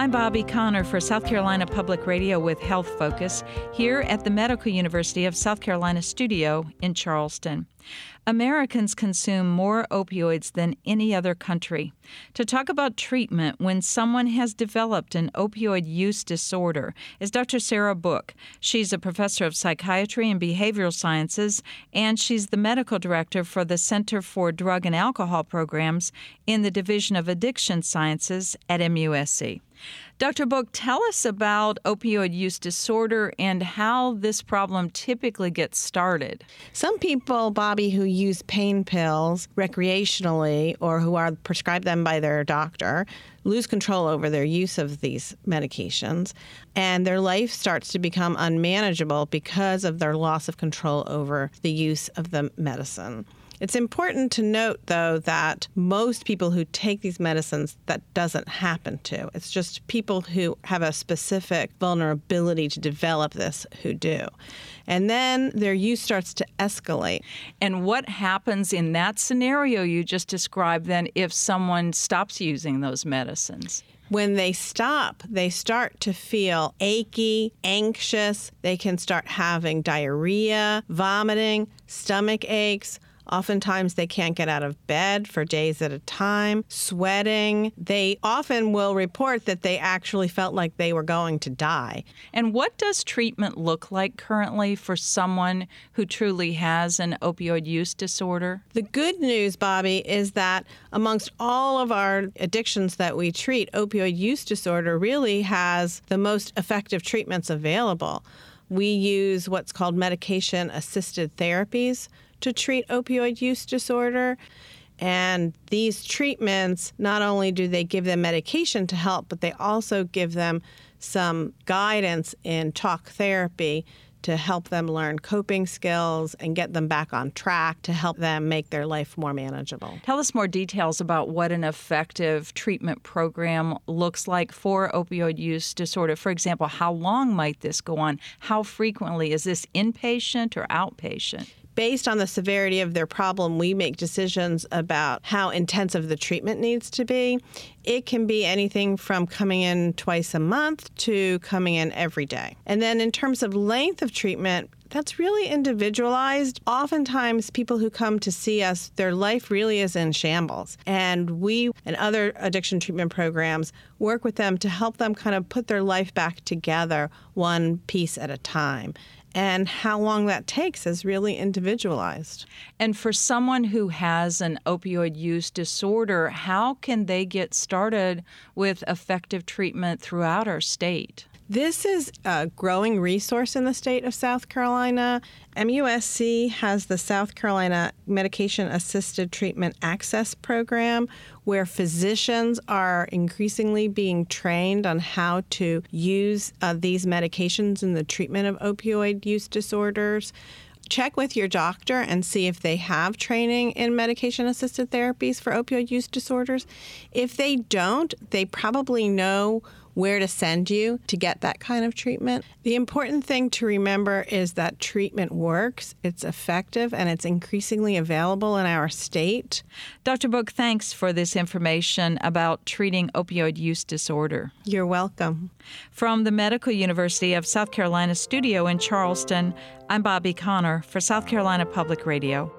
I'm Bobby Connor for South Carolina Public Radio with Health Focus here at the Medical University of South Carolina studio in Charleston. Americans consume more opioids than any other country. To talk about treatment when someone has developed an opioid use disorder is Dr. Sarah Book. She's a professor of psychiatry and behavioral sciences, and she's the medical director for the Center for Drug and Alcohol Programs in the Division of Addiction Sciences at MUSC. Dr. Book, tell us about opioid use disorder and how this problem typically gets started. Some people, Bobby, who use pain pills recreationally or who are prescribed them by their doctor lose control over their use of these medications, and their life starts to become unmanageable because of their loss of control over the use of the medicine. It's important to note, though, that most people who take these medicines, that doesn't happen to. It's just people who have a specific vulnerability to develop this who do. And then their use starts to escalate. And what happens in that scenario you just described then if someone stops using those medicines? When they stop, they start to feel achy, anxious. They can start having diarrhea, vomiting, stomach aches. Oftentimes, they can't get out of bed for days at a time, sweating. They often will report that they actually felt like they were going to die. And what does treatment look like currently for someone who truly has an opioid use disorder? The good news, Bobby, is that amongst all of our addictions that we treat, opioid use disorder really has the most effective treatments available. We use what's called medication-assisted therapies to treat opioid use disorder. And these treatments, not only do they give them medication to help, but they also give them some guidance in talk therapy to help them learn coping skills and get them back on track to help them make their life more manageable. Tell us more details about what an effective treatment program looks like for opioid use disorder. For example, how long might this go on? How frequently? Is this inpatient or outpatient? Based on the severity of their problem, we make decisions about how intensive the treatment needs to be. It can be anything from coming in twice a month to coming in every day. And then in terms of length of treatment, that's really individualized. Oftentimes, people who come to see us, their life really is in shambles. And we and other addiction treatment programs work with them to help them kind of put their life back together one piece at a time. And how long that takes is really individualized. And for someone who has an opioid use disorder, how can they get started with effective treatment throughout our state? This is a growing resource in the state of South Carolina. MUSC has the South Carolina Medication-Assisted Treatment Access Program, where physicians are increasingly being trained on how to use these medications in the treatment of opioid use disorders. Check with your doctor and see if they have training in medication-assisted therapies for opioid use disorders. If they don't, they probably know where to send you to get that kind of treatment. The important thing to remember is that treatment works, it's effective, and it's increasingly available in our state. Dr. Book, thanks for this information about treating opioid use disorder. You're welcome. From the Medical University of South Carolina studio in Charleston, I'm Bobby Connor for South Carolina Public Radio.